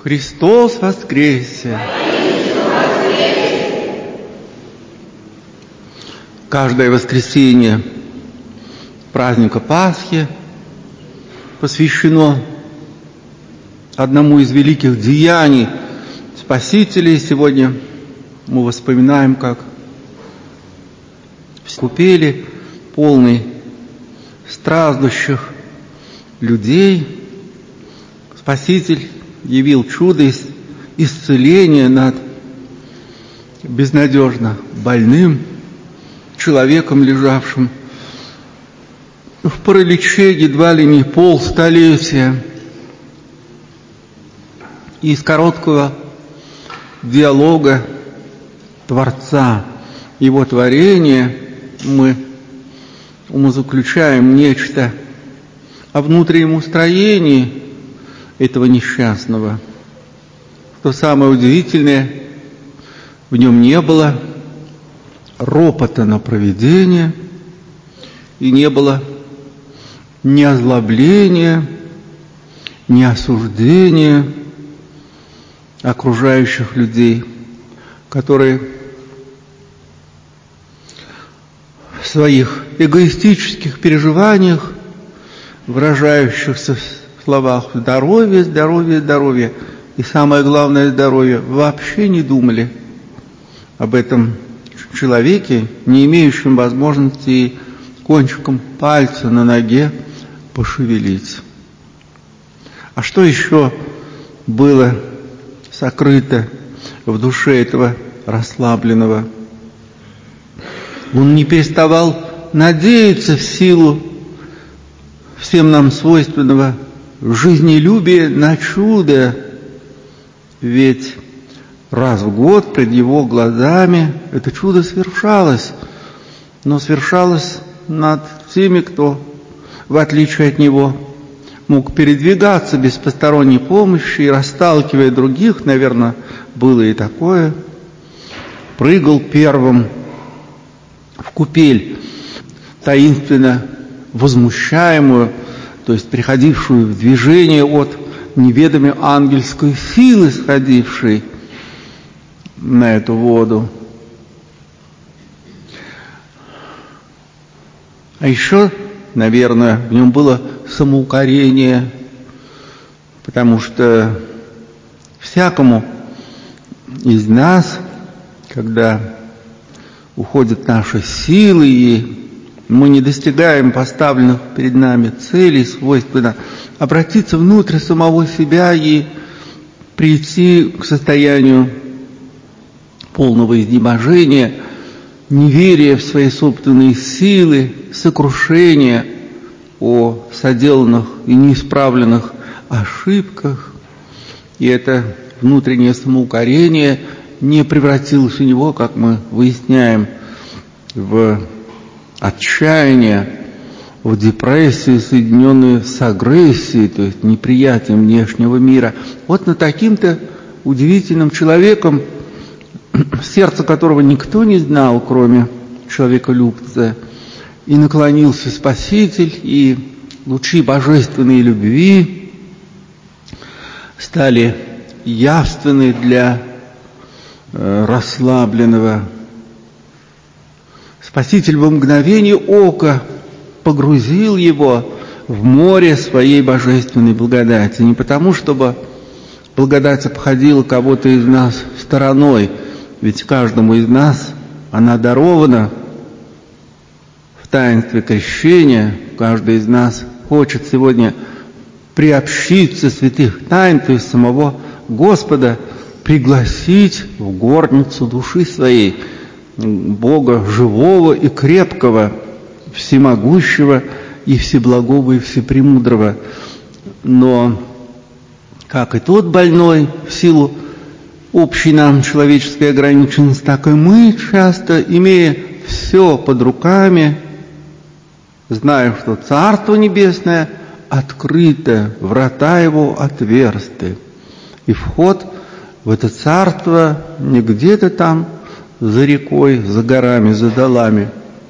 Христос воскресе! Каждое воскресенье праздника Пасхи посвящено одному из великих деяний Спасителя. Сегодня мы вспоминаем, как в купели, полной страждущих людей, Спаситель явил чудо исцеления над безнадежно больным человеком, лежавшим в параличе едва ли не полстолетия. И из короткого диалога Творца, Его творения, мы умозаключаем нечто о внутреннем устроении этого несчастного. Что самое удивительное, в нем не было ропота на провидение, и не было ни озлобления, ни осуждения окружающих людей, которые в своих эгоистических переживаниях, выражающихся в словах «здоровье, здоровье, здоровье», и самое главное здоровье, вообще не думали об этом человеке, не имеющем возможности кончиком пальца на ноге пошевелить. А что еще было сокрыто в душе этого расслабленного? Он не переставал надеяться в силу всем нам свойственного жизнелюбия на чудо, ведь раз в год пред его глазами это чудо свершалось, но свершалось над теми, кто, в отличие от него, мог передвигаться без посторонней помощи и, расталкивая других, наверное, было и такое, прыгал первым в купель, таинственно возмущаемую, то есть приходившую в движение от неведомой ангельской силы, сходившей на эту воду. А еще, наверное, в нем было самоукорение, потому что всякому из нас, когда уходят наши силы, и мы не достигаем поставленных перед нами целей, свойственно обратиться внутрь самого себя и прийти к состоянию полного изнеможения, неверия в свои собственные силы, сокрушения о соделанных и неисправленных ошибках. И это внутреннее самоукорение не превратилось у него, как мы выясняем, в отчаяние, в депрессию, соединенную с агрессией, то есть неприятием внешнего мира. Вот над таким-то удивительным человеком, сердце которого никто не знал, кроме человеколюбца, и наклонился Спаситель, и лучи божественной любви стали явственны для расслабленного. Спаситель во мгновение ока погрузил его в море своей божественной благодати. Не потому, чтобы благодать обходила кого-то из нас стороной, ведь каждому из нас она дарована в таинстве крещения. Каждый из нас хочет сегодня приобщиться святых тайн, то есть самого Господа пригласить в горницу души своей Бога живого и крепкого, всемогущего и всеблагого и всепремудрого. Но, как и тот больной, в силу общей нам человеческой ограниченности, так и мы часто, имея все под руками, зная, что Царство Небесное открыто, врата его отверсты, и вход в это Царство не где-то там за рекой, за горами, за долами,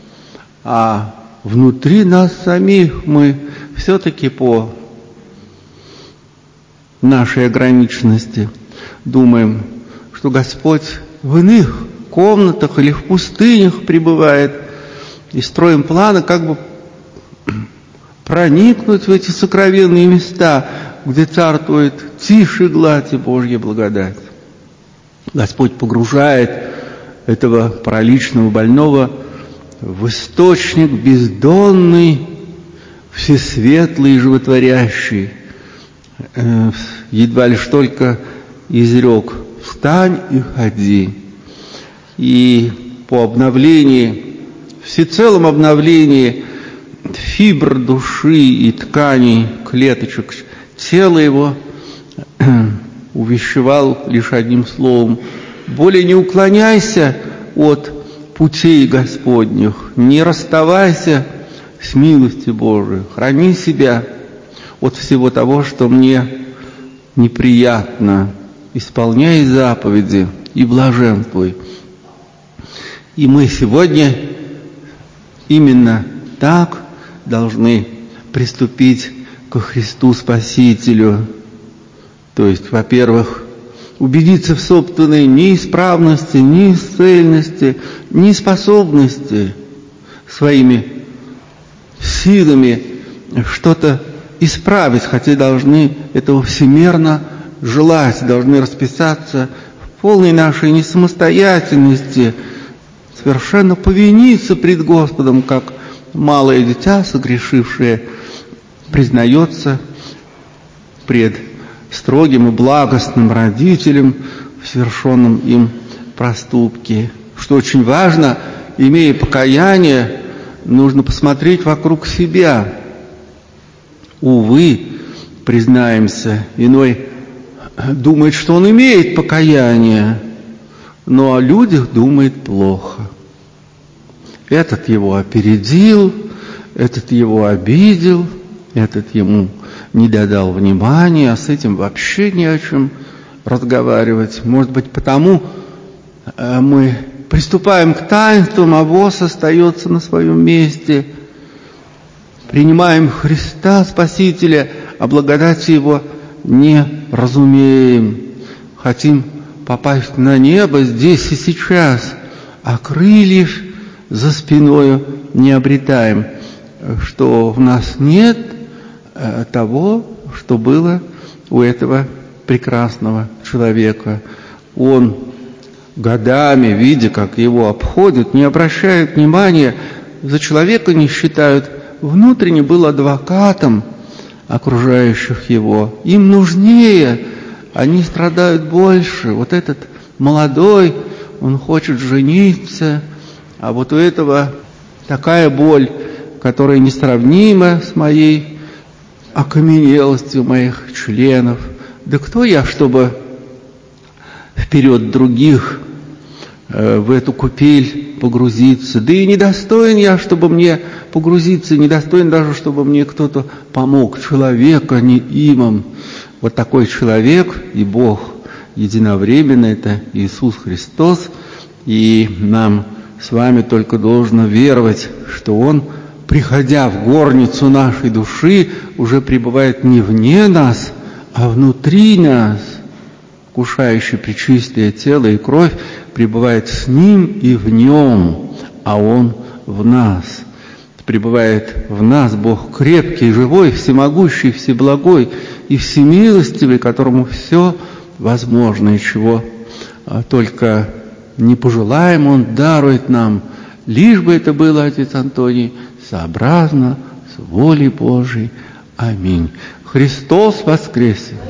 а внутри нас самих мы все-таки по нашей ограниченности думаем, что Господь в иных комнатах или в пустынях пребывает, и строим планы, как бы проникнуть в эти сокровенные места, где царствует тишь и гладь и Божья благодать. Господь погружает этого параличного больного в источник бездонный, всесветлый и животворящий. Едва лишь только изрек: «Встань и ходи». И по обновлении, всецелом обновлении фибр души и тканей, клеточек тела его увещевал лишь одним словом: более не уклоняйся от путей Господних, не расставайся с милостью Божией, храни себя от всего того, что мне неприятно, исполняй заповеди и блаженствуй. И мы сегодня именно так должны приступить ко Христу Спасителю. То есть, во-первых, убедиться в собственной неисправности, неисцельности, неспособности своими силами что-то исправить, хотя должны этого всемерно желать, должны расписаться в полной нашей несамостоятельности, совершенно повиниться пред Господом, как малое дитя, согрешившее, признается пред строгим и благостным родителем в совершенном им проступке. Что очень важно, имея покаяние, нужно посмотреть вокруг себя. Увы, признаемся, иной думает, что он имеет покаяние, но о людях думает плохо. Этот его опередил, этот его обидел, этот ему не додал внимания, а с этим вообще не о чем разговаривать. Может быть, потому мы приступаем к таинствам, а воз остается на своем месте. Принимаем Христа Спасителя, а благодати Его не разумеем. Хотим попасть на небо здесь и сейчас, а крыльев за спиною не обретаем, что в нас нет того, что было у этого прекрасного человека. Он годами, видя, как его обходят, не обращает внимания, за человека не считают, внутренне был адвокатом окружающих его. Им нужнее, они страдают больше. Вот этот молодой, он хочет жениться, а вот у этого такая боль, которая несравнима с моей окаменелостью моих членов. Да кто я, чтобы вперед других в эту купель погрузиться? Да и недостоин я, чтобы мне погрузиться, недостоин даже, чтобы мне кто-то помог. Человек, а не имам. Вот такой человек и Бог единовременно — это Иисус Христос. И нам с вами только должно веровать, что Он, приходя в горницу нашей души, уже пребывает не вне нас, а внутри нас. Вкушающий пречистое тело и кровь пребывает с Ним и в Нем, а Он в нас. Пребывает в нас Бог крепкий, живой, всемогущий, всеблагой и всемилостивый, которому все возможно, и чего только не пожелаем, Он дарует нам, лишь бы это было, отец Антоний, сообразно с волей Божией. Аминь. Христос воскресе!